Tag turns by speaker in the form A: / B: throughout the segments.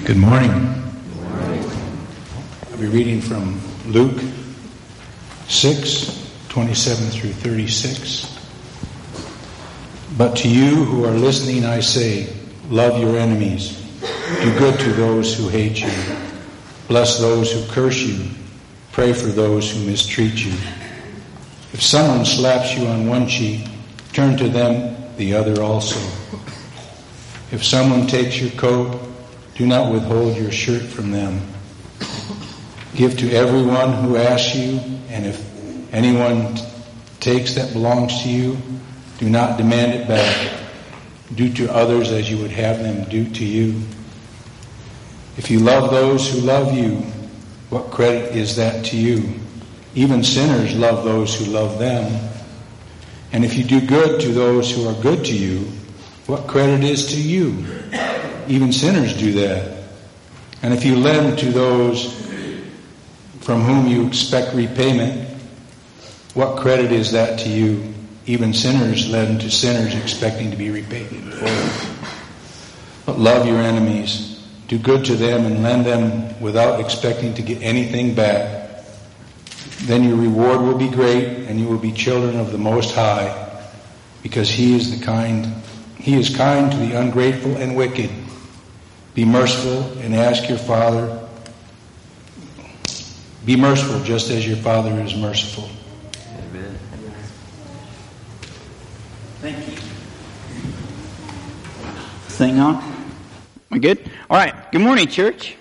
A: Good morning. I'll be reading from Luke 6:27 through 36. But to you who are listening, I say, love your enemies. Do good to those who hate you. Bless those who curse you. Pray for those who mistreat you. If someone slaps you on one cheek, turn to them the other also. If someone takes your coat, do not withhold your shirt from them. Give to everyone who asks you, and if anyone takes that belongs to you, do not demand it back. Do to others as you would have them do to you. If you love those who love you, what credit is that to you? Even sinners love those who love them. And if you do good to those who are good to you, what credit is to you? Even sinners do that. And if you lend to those from whom you expect repayment, what credit is that to you? Even sinners lend to sinners expecting to be repaid in full. But love your enemies. Do good to them and lend them without expecting to get anything back. Then your reward will be great, and you will be children of the Most High, because He is kind to the ungrateful and wicked. Be merciful and ask your Father. Be merciful just as your Father is merciful.
B: Amen.
C: Thank you. Thing on? Am I good? All right. Good morning, church.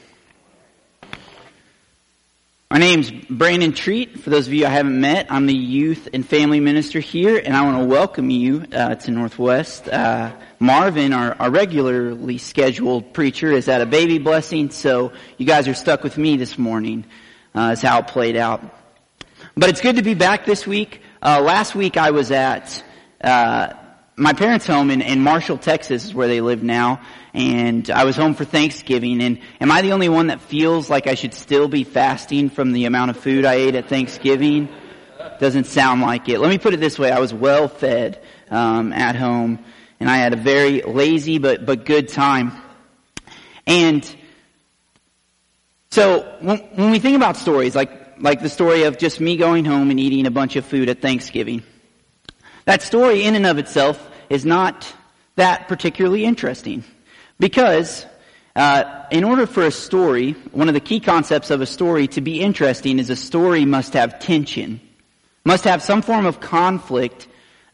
C: My name's Brandon Treat. For those of you I haven't met, I'm the youth and family minister here, and I want to welcome you to Northwest. Marvin, our regularly scheduled preacher, is at a baby blessing, so you guys are stuck with me this morning. That's how it played out. But it's good to be back this week. Last week I was at my parents' home in Marshall, Texas, is where they live now, and I was home for Thanksgiving. And am I the only one that feels like I should still be fasting from the amount of food I ate at Thanksgiving? Doesn't sound like it. Let me put it this way: I was well fed at home, and I had a very lazy but good time. And so when we think about stories like the story of just me going home and eating a bunch of food at Thanksgiving, that story in and of itself is not that particularly interesting. Because in order for a story, one of the key concepts of a story to be interesting is a story must have tension, must have some form of conflict.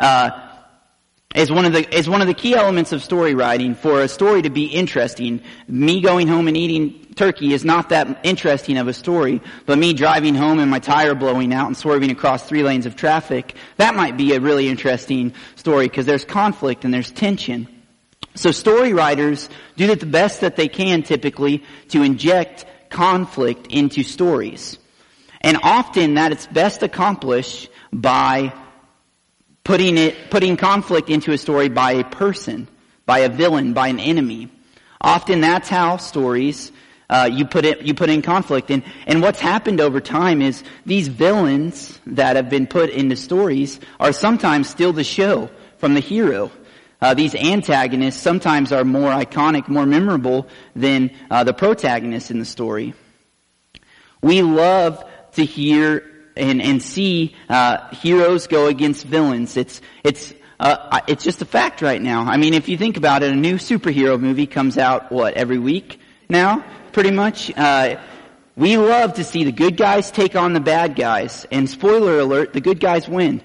C: Is one of the key elements of story writing. For a story to be interesting, me going home and eating turkey is not that interesting of a story, but me driving home and my tire blowing out and swerving across 3 lanes of traffic, that might be a really interesting story because there's conflict and there's tension. So story writers do the best that they can typically to inject conflict into stories. And often that it's best accomplished by putting conflict into a story by a person, by a villain, by an enemy. Often that's how stories you put in conflict. And what's happened over time is these villains that have been put into stories are sometimes steal the show from the hero. These antagonists sometimes are more iconic, more memorable than the protagonists in the story. We love to hear and see heroes go against villains. It's just a fact right now. I mean, if you think about it, a new superhero movie comes out every week now, pretty much. We love to see the good guys take on the bad guys, and spoiler alert, the good guys win.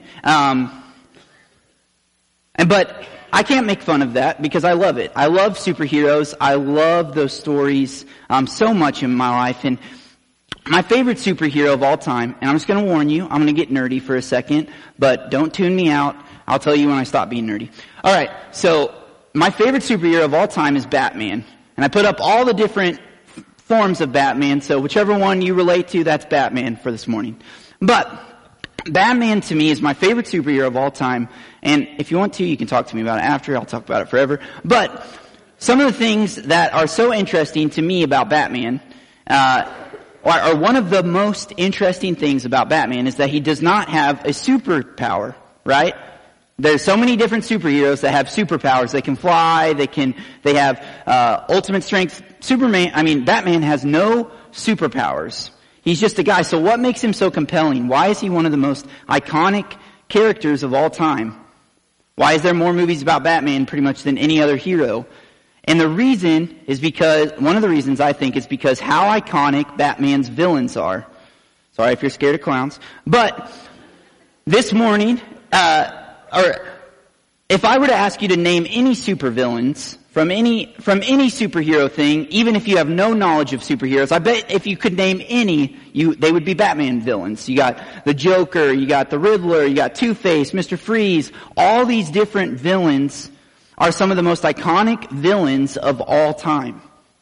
C: But I can't make fun of that because I love it. I love superheroes. I love those stories so much in my life. And my favorite superhero of all time, and I'm just going to warn you, I'm going to get nerdy for a second, but don't tune me out. I'll tell you when I stop being nerdy. All right, so my favorite superhero of all time is Batman. And I put up all the different forms of Batman, so whichever one you relate to, that's Batman for this morning. But Batman to me is my favorite superhero of all time, and if you want to, you can talk to me about it after. I'll talk about it forever. But some of the things that are so interesting to me about Batman, or one of the most interesting things about Batman is that he does not have a superpower, right? There's so many different superheroes that have superpowers. They can fly, they have ultimate strength, Batman has no superpowers. He's just a guy. So what makes him so compelling? Why is he one of the most iconic characters of all time? Why is there more movies about Batman pretty much than any other hero? And the reason is because, one of the reasons I think is because how iconic Batman's villains are. Sorry if you're scared of clowns. But this morning, or if I were to ask you to name any supervillains from any superhero thing, even if you have no knowledge of superheroes, I bet if you could name any, they would be Batman villains. You got the Joker, you got the Riddler, you got Two-Face, Mr. Freeze. All these different villains are some of the most iconic villains of all time.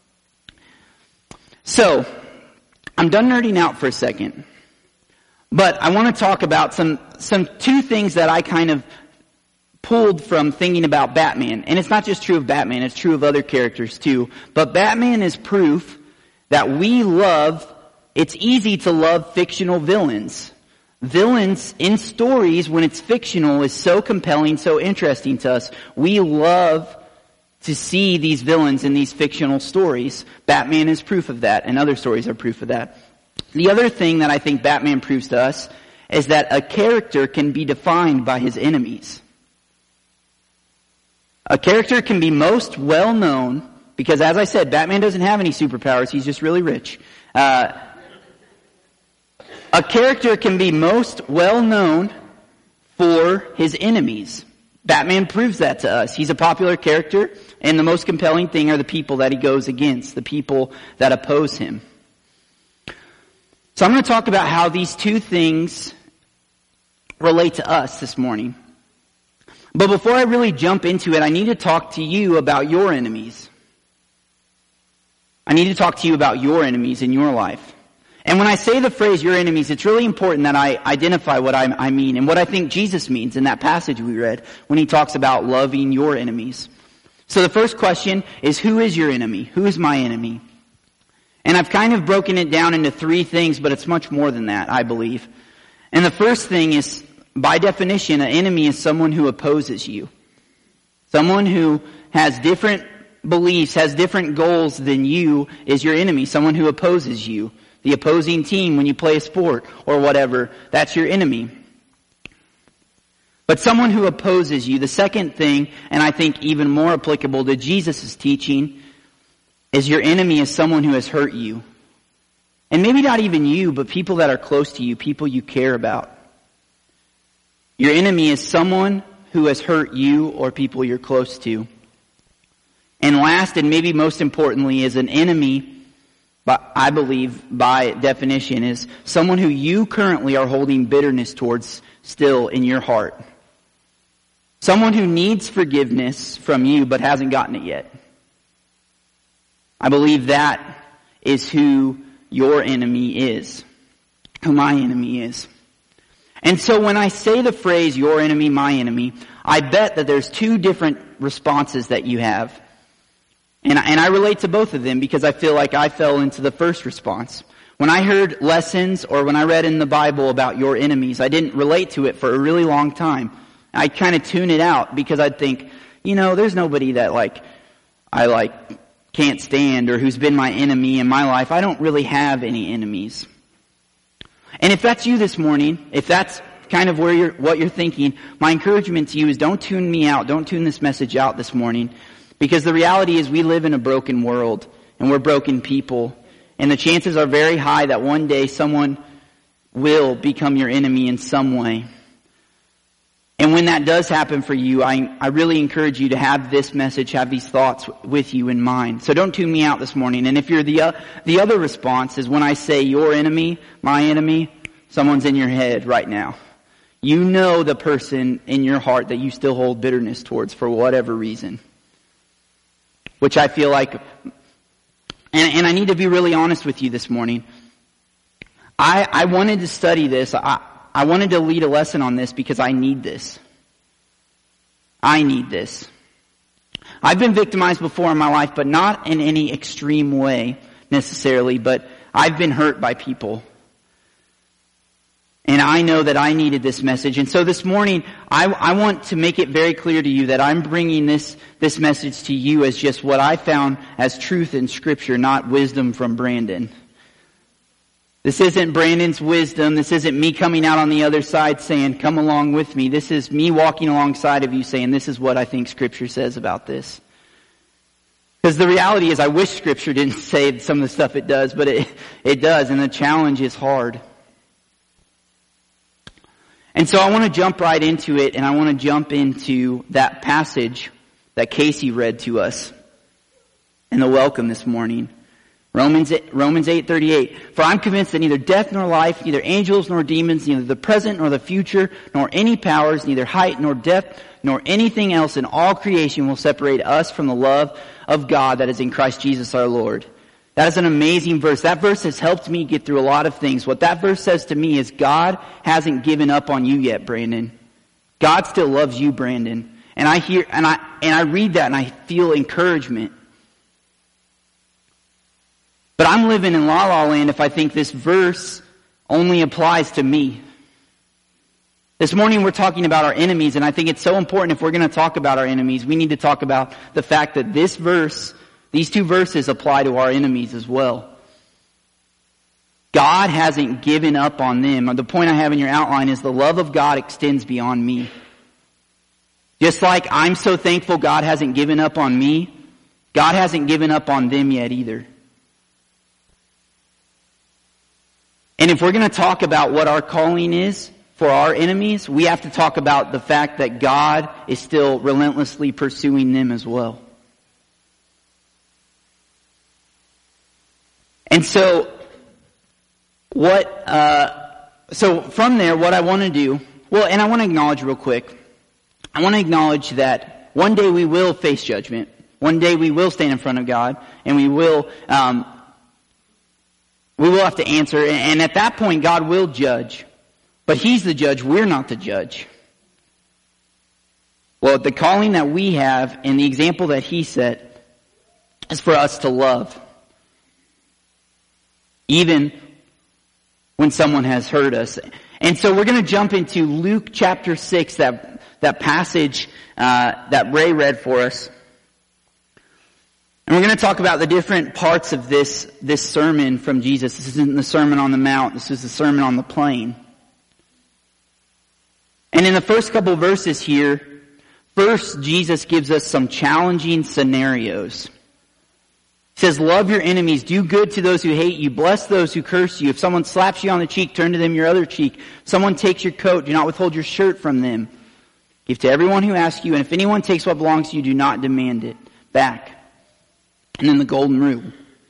C: So, I'm done nerding out for a second. But I want to talk about some two things that I kind of pulled from thinking about Batman. And it's not just true of Batman, it's true of other characters too. But Batman is proof that it's easy to love fictional villains. Villains in stories, when it's fictional, is so compelling, so interesting to us. We love to see these villains in these fictional stories. Batman is proof of that, and other stories are proof of that. The other thing that I think Batman proves to us is that a character can be defined by his enemies. A character can be most well known, because as I said, Batman doesn't have any superpowers, he's just really rich. A character can be most well known for his enemies. Batman proves that to us. He's a popular character, and the most compelling thing are the people that he goes against, the people that oppose him. So I'm going to talk about how these two things relate to us this morning. But before I really jump into it, I need to talk to you about your enemies. I need to talk to you about your enemies in your life. And when I say the phrase your enemies, it's really important that I identify what I mean and what I think Jesus means in that passage we read when he talks about loving your enemies. So the first question is, who is your enemy? Who is my enemy? And I've kind of broken it down into three things, but it's much more than that, I believe. And the first thing is, by definition, an enemy is someone who opposes you. Someone who has different beliefs, has different goals than you is your enemy. Someone who opposes you. The opposing team when you play a sport or whatever, that's your enemy. But someone who opposes you, the second thing, and I think even more applicable to Jesus' teaching, is your enemy is someone who has hurt you. And maybe not even you, but people that are close to you, people you care about. Your enemy is someone who has hurt you or people you're close to. And last, and maybe most importantly, is an enemy, but I believe by definition, is someone who you currently are holding bitterness towards still in your heart. Someone who needs forgiveness from you but hasn't gotten it yet. I believe that is who your enemy is, who my enemy is. And so when I say the phrase, your enemy, my enemy, I bet that there's two different responses that you have. And I relate to both of them because I feel like I fell into the first response. When I heard lessons or when I read in the Bible about your enemies, I didn't relate to it for a really long time. I kind of tune it out because I'd think, there's nobody that I can't stand or who's been my enemy in my life. I don't really have any enemies. And if that's you this morning, if that's kind of what you're thinking, my encouragement to you is don't tune me out. Don't tune this message out this morning. Because the reality is we live in a broken world and we're broken people. And the chances are very high that one day someone will become your enemy in some way. And when that does happen for you, I really encourage you to have this message, have these thoughts with you in mind. So don't tune me out this morning. And if you're the other response is when I say your enemy, my enemy, someone's in your head right now. You know the person in your heart that you still hold bitterness towards for whatever reason. Which I feel like, and I need to be really honest with you this morning. I wanted to study this. I wanted to lead a lesson on this because I need this. I need this. I've been victimized before in my life, but not in any extreme way necessarily, but I've been hurt by people. And I know that I needed this message. And so this morning, I want to make it very clear to you that I'm bringing this message to you as just what I found as truth in Scripture, not wisdom from Brandon. This isn't Brandon's wisdom. This isn't me coming out on the other side saying, come along with me. This is me walking alongside of you saying, this is what I think Scripture says about this. Because the reality is, I wish Scripture didn't say some of the stuff it does, but it does, and the challenge is hard. And so I want to jump right into it, and I want to jump into that passage that Casey read to us in the welcome this morning. Romans 8:38. For I'm convinced that neither death nor life, neither angels nor demons, neither the present nor the future, nor any powers, neither height nor depth, nor anything else in all creation will separate us from the love of God that is in Christ Jesus our Lord. That is an amazing verse. That verse has helped me get through a lot of things. What that verse says to me is God hasn't given up on you yet, Brandon. God still loves you, Brandon. And I hear, and I read that and I feel encouragement. But I'm living in la la land if I think this verse only applies to me. This morning we're talking about our enemies, and I think it's so important if we're going to talk about our enemies, we need to talk about the fact that this verse, these two verses apply to our enemies as well. God hasn't given up on them. The point I have in your outline is the love of God extends beyond me. Just like I'm so thankful God hasn't given up on me, God hasn't given up on them yet either. And if we're going to talk about what our calling is for our enemies, we have to talk about the fact that God is still relentlessly pursuing them as well. And so, so from there, what I want to do, and I want to acknowledge real quick, I want to acknowledge that one day we will face judgment. One day we will stand in front of God, and we will have to answer, and at that point God will judge. But He's the judge, we're not the judge. Well, the calling that we have and the example that He set is for us to love. Even when someone has hurt us. And so we're going to jump into Luke chapter 6, that passage that Ray read for us. And we're going to talk about the different parts of this sermon from Jesus. This isn't the Sermon on the Mount. This is the Sermon on the Plain. And in the first couple of verses here, first Jesus gives us some challenging scenarios. He says, love your enemies, do good to those who hate you, bless those who curse you. If someone slaps you on the cheek, turn to them your other cheek. If someone takes your coat, do not withhold your shirt from them. Give to everyone who asks you, and if anyone takes what belongs to you, do not demand it back. And then the golden rule.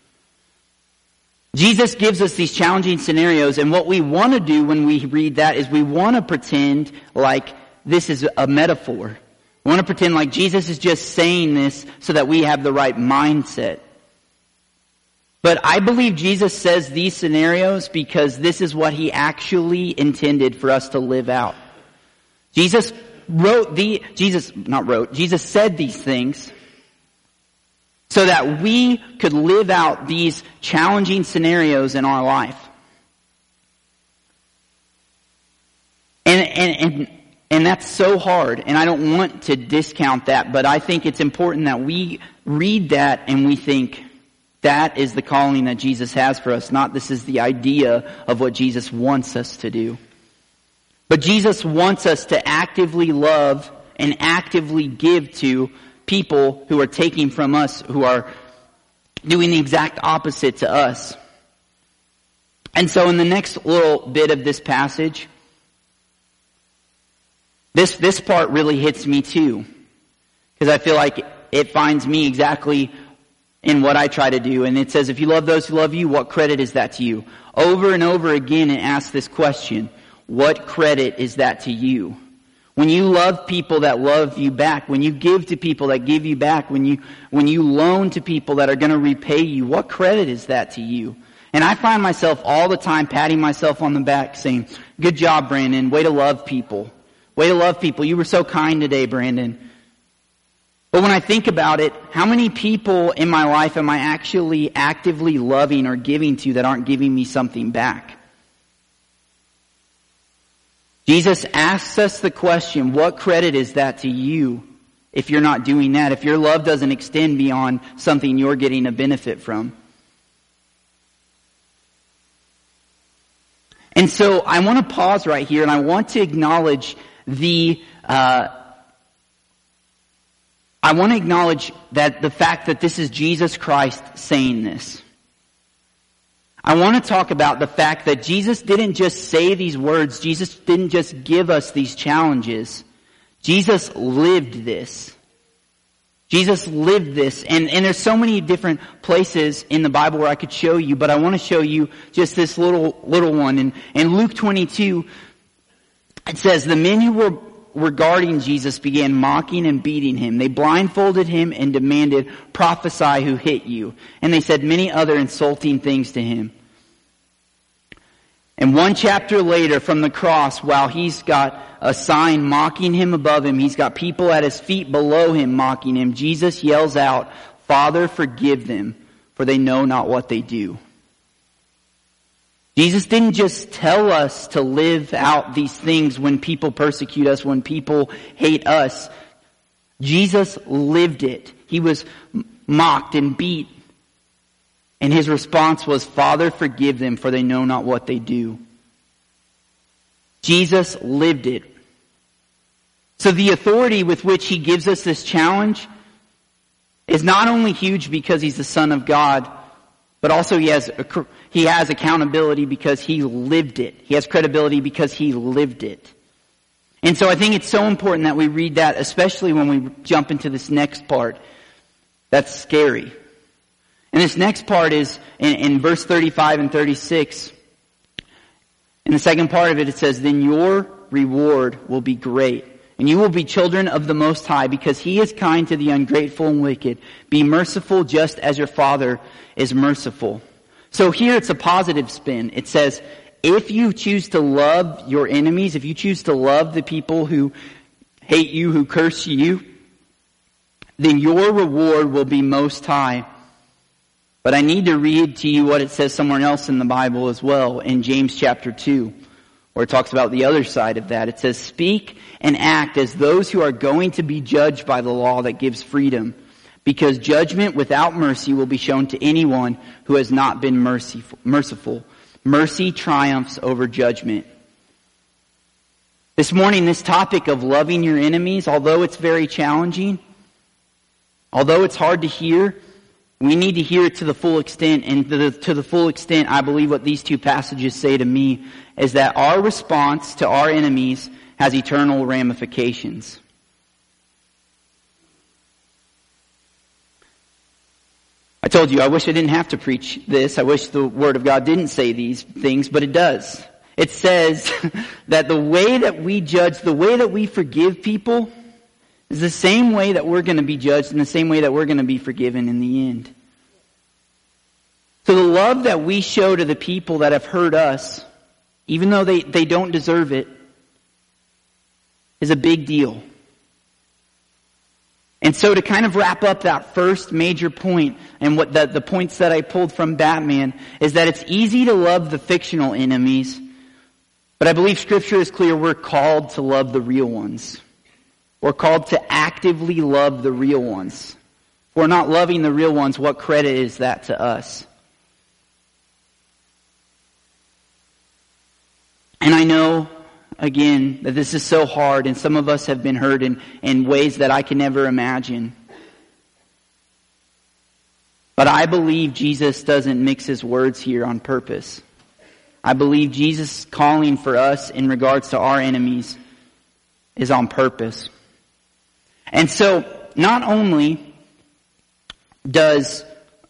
C: Jesus gives us these challenging scenarios, and what we want to do when we read that is we want to pretend like this is a metaphor. We want to pretend like Jesus is just saying this so that we have the right mindset. But I believe Jesus says these scenarios because this is what He actually intended for us to live out. Jesus said these things so that we could live out these challenging scenarios in our life. And that's so hard, and I don't want to discount that, but I think it's important that we read that and we think that is the calling that Jesus has for us, not this is the idea of what Jesus wants us to do. But Jesus wants us to actively love and actively give to people who are taking from us, who are doing the exact opposite to us. And so in the next little bit of this passage, this part really hits me too. Because I feel like it finds me exactly in what I try to do. And it says, if you love those who love you, what credit is that to you? Over and over again it asks this question, what credit is that to you? When you love people that love you back, when you give to people that give you back, when you loan to people that are going to repay you, what credit is that to you? And I find myself all the time patting myself on the back saying, good job, Brandon. Way to love people. Way to love people. You were so kind today, Brandon. But when I think about it, how many people in my life am I actually actively loving or giving to that aren't giving me something back? Jesus asks us the question, what credit is that to you if you're not doing that? If your love doesn't extend beyond something you're getting a benefit from? And so I want to pause right here and I want to acknowledge that the fact that this is Jesus Christ saying this. I want to talk about the fact that Jesus didn't just say these words. Jesus didn't just give us these challenges. Jesus lived this. Jesus lived this. And there's so many different places in the Bible where I could show you, but I want to show you just this little one. In Luke 22, it says, the men who were regarding Jesus began mocking and beating him. They blindfolded him and demanded, prophesy who hit you. And they said many other insulting things to him. And one chapter later from the cross, while he's got a sign mocking him above him, he's got people at his feet below him mocking him, Jesus yells out, Father, forgive them, for they know not what they do. Jesus didn't just tell us to live out these things when people persecute us, when people hate us. Jesus lived it. He was mocked and beat. And his response was, Father, forgive them, for they know not what they do. Jesus lived it. So the authority with which he gives us this challenge is not only huge because he's the Son of God, but also he has accountability because he lived it. He has credibility because he lived it. And so I think it's so important that we read that, especially when we jump into this next part. That's scary. And this next part is in verse 35 and 36. In the second part of it, it says, then your reward will be great, and you will be children of the Most High, because he is kind to the ungrateful and wicked. Be merciful just as your Father is merciful. So here it's a positive spin. It says, if you choose to love your enemies, if you choose to love the people who hate you, who curse you, then your reward will be most high. But I need to read to you what it says somewhere else in the Bible as well, in James chapter 2, where it talks about the other side of that. It says, speak and act as those who are going to be judged by the law that gives freedom, because judgment without mercy will be shown to anyone who has not been merciful. Mercy triumphs over judgment. This morning, this topic of loving your enemies, although it's very challenging, although it's hard to hear, we need to hear it to the full extent. And to the full extent, I believe what these two passages say to me is that our response to our enemies has eternal ramifications. I told you, I wish I didn't have to preach this. I wish the Word of God didn't say these things, but it does. It says that the way that we judge, the way that we forgive people, is the same way that we're going to be judged and the same way that we're going to be forgiven in the end. So the love that we show to the people that have hurt us, even though they don't deserve it, is a big deal. And so to kind of wrap up that first major point, and what the points that I pulled from Batman, is that it's easy to love the fictional enemies, but I believe Scripture is clear we're called to love the real ones. We're called to actively love the real ones. If we're not loving the real ones, what credit is that to us? And I know, again, that this is so hard, and some of us have been hurt in ways that I can never imagine. But I believe Jesus doesn't mix his words here on purpose. I believe Jesus' calling for us in regards to our enemies is on purpose. And so, not only does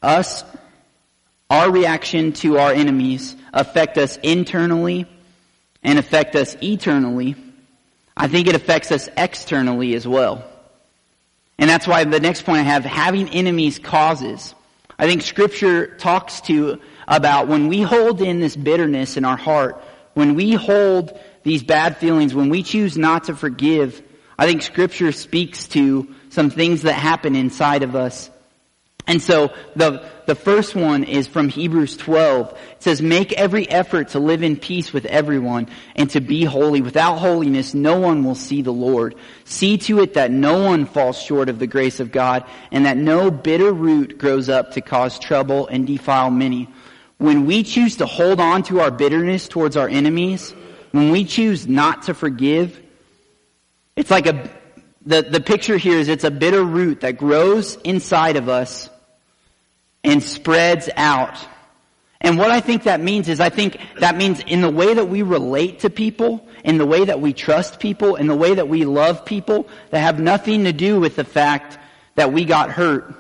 C: our reaction to our enemies affect us internally and affect us eternally, I think it affects us externally as well. And that's why the next point I have, having enemies causes. I think Scripture talks about when we hold in this bitterness in our heart, when we hold these bad feelings, when we choose not to forgive, I think Scripture speaks to some things that happen inside of us And so the first one is from Hebrews 12. It says, make every effort to live in peace with everyone and to be holy. Without holiness, no one will see the Lord. See to it that no one falls short of the grace of God and that no bitter root grows up to cause trouble and defile many. When we choose to hold on to our bitterness towards our enemies, when we choose not to forgive, it's like the picture here is it's a bitter root that grows inside of us and spreads out. And what I think that means is I think that means in the way that we relate to people, in the way that we trust people, in the way that we love people, that have nothing to do with the fact that we got hurt.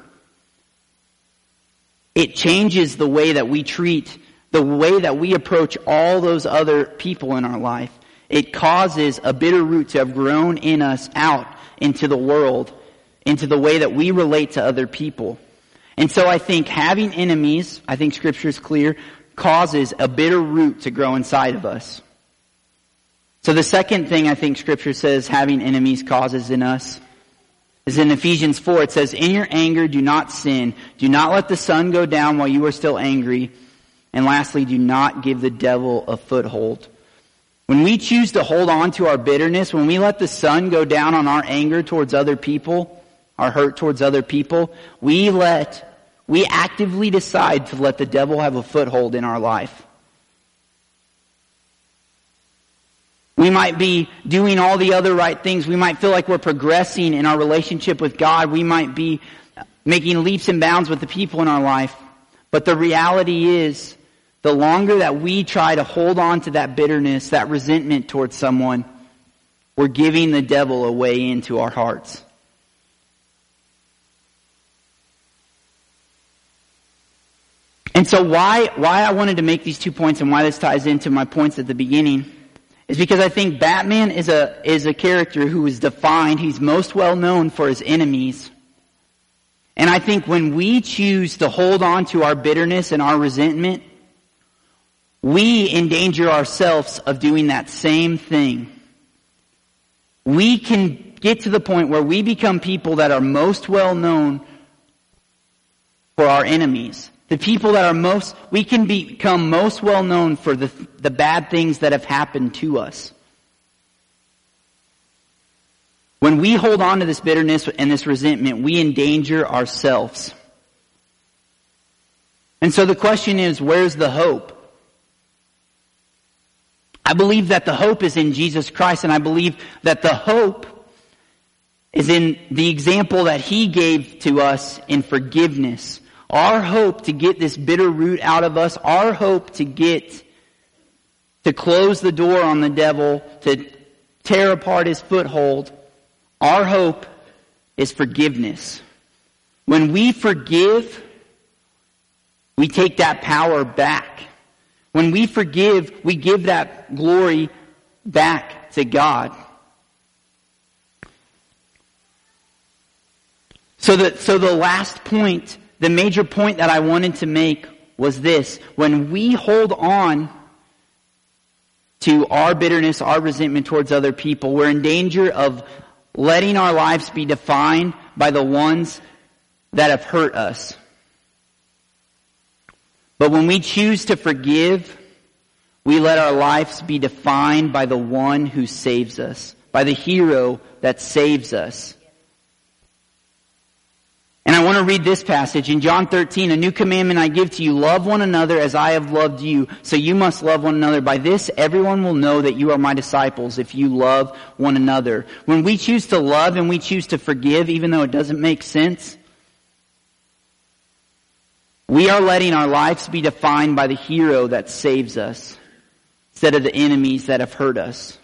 C: It changes the way that we treat, the way that we approach all those other people in our life. It causes a bitter root to have grown in us out into the world, into the way that we relate to other people. And so I think having enemies, I think Scripture is clear, causes a bitter root to grow inside of us. So the second thing I think Scripture says having enemies causes in us is in Ephesians 4. It says, in your anger do not sin. Do not let the sun go down while you are still angry. And lastly, do not give the devil a foothold. When we choose to hold on to our bitterness, when we let the sun go down on our anger towards other people, our hurt towards other people, we actively decide to let the devil have a foothold in our life. We might be doing all the other right things. We might feel like we're progressing in our relationship with God. We might be making leaps and bounds with the people in our life. But the reality is, the longer that we try to hold on to that bitterness, that resentment towards someone, we're giving the devil a way into our hearts. And so why I wanted to make these 2 points and why this ties into my points at the beginning is because I think Batman is a character who is defined, he's most well known for his enemies. And I think when we choose to hold on to our bitterness and our resentment, we endanger ourselves of doing that same thing. We can get to the point where we become people that are most well known for our enemies. The people that we can become most well known for the bad things that have happened to us. When we hold on to this bitterness and this resentment, we endanger ourselves. And so the question is, where's the hope? I believe that the hope is in Jesus Christ, and I believe that the hope is in the example that He gave to us in forgiveness. Our hope to get this bitter root out of us, our hope to close the door on the devil, to tear apart his foothold, our hope is forgiveness. When we forgive, we take that power back. When we forgive, we give that glory back to God. So the last point, the major point that I wanted to make was this. When we hold on to our bitterness, our resentment towards other people, we're in danger of letting our lives be defined by the ones that have hurt us. But when we choose to forgive, we let our lives be defined by the one who saves us, by the hero that saves us. And I want to read this passage in John 13. A new commandment I give to you, love one another as I have loved you. So you must love one another. By this, everyone will know that you are my disciples if you love one another. When we choose to love and we choose to forgive, even though it doesn't make sense, we are letting our lives be defined by the hero that saves us instead of the enemies that have hurt us.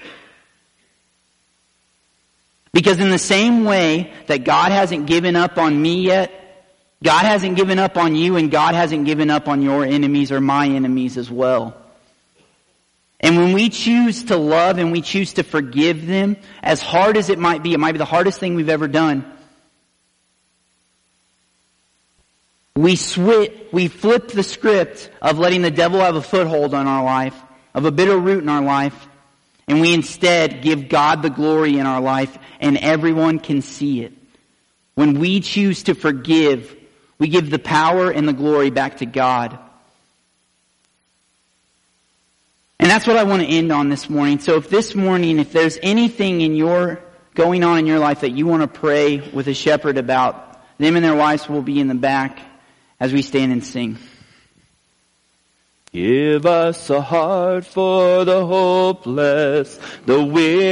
C: Because in the same way that God hasn't given up on me yet, God hasn't given up on you, and God hasn't given up on your enemies or my enemies as well. And when we choose to love and we choose to forgive them, as hard as it might be the hardest thing we've ever done, we flip the script of letting the devil have a foothold on our life, of a bitter root in our life, and we instead give God the glory in our life, and everyone can see it. When we choose to forgive, We give the power and the glory back to God. And that's what I want to end on this morning. So if this morning, if there's anything going on in your life that you want to pray with a shepherd about, them and their wives will be in the back as we stand and sing.
B: Give us a heart for the hopeless, the weary.